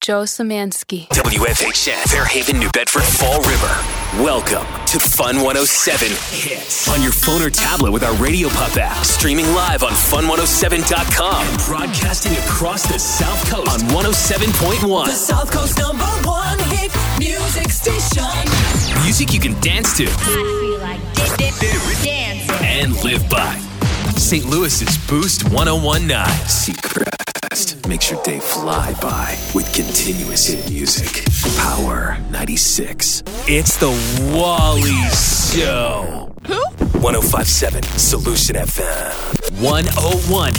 Joe Szymanski. WFHN, Fairhaven, New Bedford, Fall River. Welcome to Fun 107 Hits. On your phone or tablet with our Radio Pup app. Streaming live on fun107.com. And broadcasting across the South Coast on 107.1. The South Coast #1 hit music station. Music you can dance to. I feel like dancing. And live by. St. Louis's Boost 1019. Seacrest makes your day fly by with continuous hit music. Power 96. It's the Wally Show. Who? 105.7 Solution FM. 101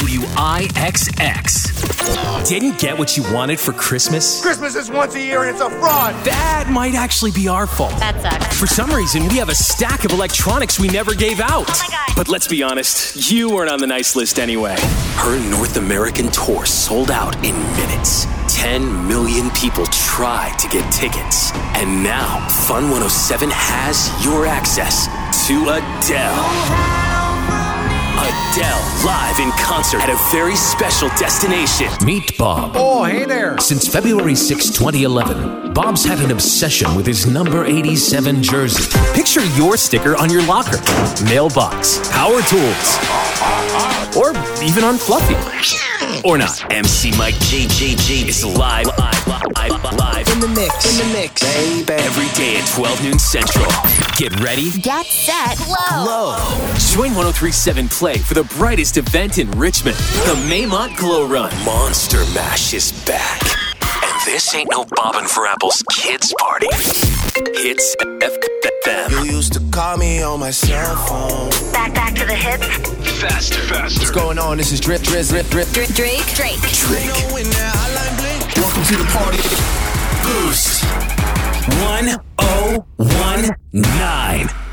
WIXX. Didn't get what you wanted for Christmas? Christmas is once a year and it's a fraud. That might actually be our fault. That sucks. For some reason, we have a stack of electronics we never gave out. Oh my God. But let's be honest, you weren't on the nice list anyway. Her North American tour sold out in minutes. 10 million people tried to get tickets. And now, Fun 107 has your access to Adele. Adele live in concert at a very special destination. Meet Bob. Oh, hey there. Since February 6, 2011, Bob's had an obsession with his number 87 jersey. Picture your sticker on your locker, mailbox, power tools, or even on Fluffy. Or not. MC Mike JJJ is live In the mix. baby. Every day at 12 noon Central. Get ready. Get set. Glow. Join 103.7 Play for the brightest event in Richmond. The Maymont Glow Run. Monster Mash is back. And this ain't no Bobbin' for Apples kids party. Hits FM. You used to call me on my cell phone. Back to the hits. Faster. What's going on? This is Drip. Drake. Drake. Welcome to the party. Boost 1019.